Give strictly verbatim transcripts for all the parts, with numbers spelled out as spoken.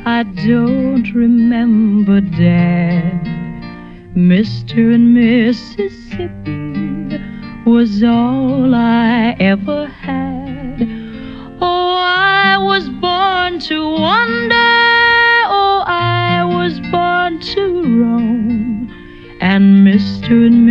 I don't remember Dad. Mister and Mississippi was all I ever had. Oh, I was born to wonder. Oh, I was born to roam. And Mister and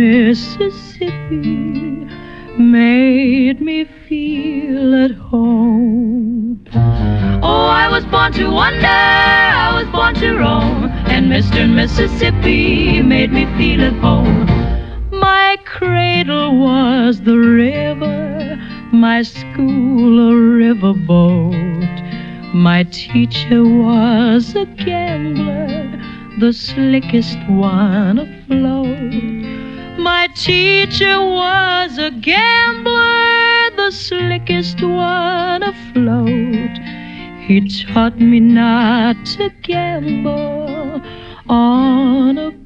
Mississippi made me feel at home. Oh, I was born to wonder, I was born to roam, and Mister and Mississippi made me feel at home. My cradle was the river, my school a riverboat. My teacher was a gambler, the slickest one afloat. My teacher was a gambler, the slickest one afloat. He taught me not to gamble on a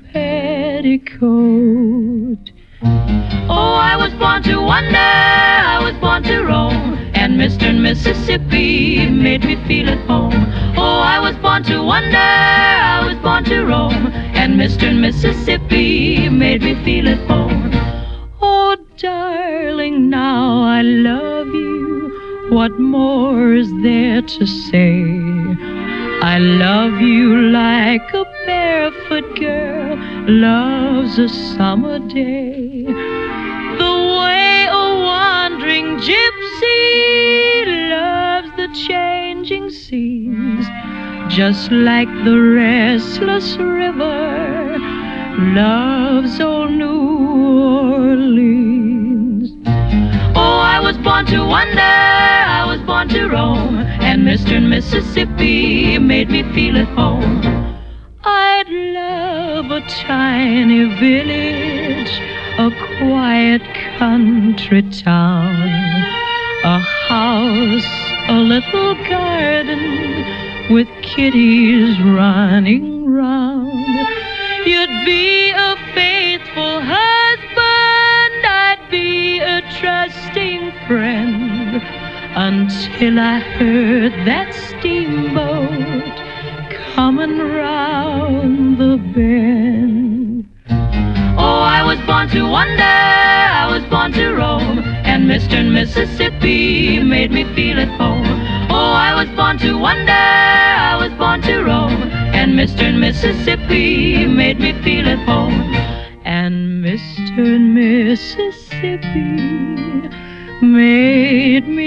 petticoat. Oh, I was born to wonder, I was born to roam, and Mister and Mississippi made me feel at home. Oh, I was born to wonder, I was born to roam, and Mister and Mississippi made me feel at home. Oh, darling, now I love you. What more is there to say? I love you like a barefoot girl loves a summer day. The way a wandering gypsy loves the changing seas, just like the restless river loves old New Orleans. Oh, I was born to wonder, I was born to roam, and Mister and Mississippi made me feel at home. I'd love a tiny village, a quiet country town, a house, a little garden with kitties running round. You'd be a faithful husband, I'd be a trusting friend, until I heard that steamboat coming round the bend. Oh, I was born to wonder, I was born to roam, and Mister and Mississippi made me feel at home. Oh, I was born to wonder, I was born to roam, and Mister and Mississippi made me feel at home. And Mister and Mississippi made me